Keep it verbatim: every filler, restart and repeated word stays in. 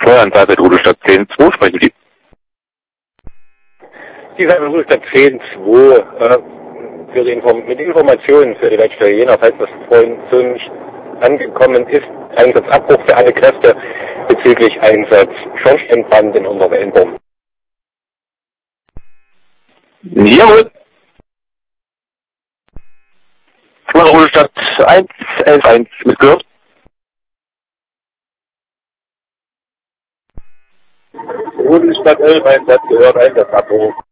Steueranzahl mit Rudelstadt zehn zwei sprechen Sie. Die Rudelstadt zehn zwei äh, für die Inform mit Informationen für die Leitstelle Jena, falls das vorhin so nicht angekommen ist, Einsatzabbruch für alle Kräfte bezüglich Einsatz Schornsteinbrand in Unterwellenburg. Jawohl. Rudelstadt eins elf eins mitgehört. Rudelstadt elf eins hat gehört, Einsatzabbruch.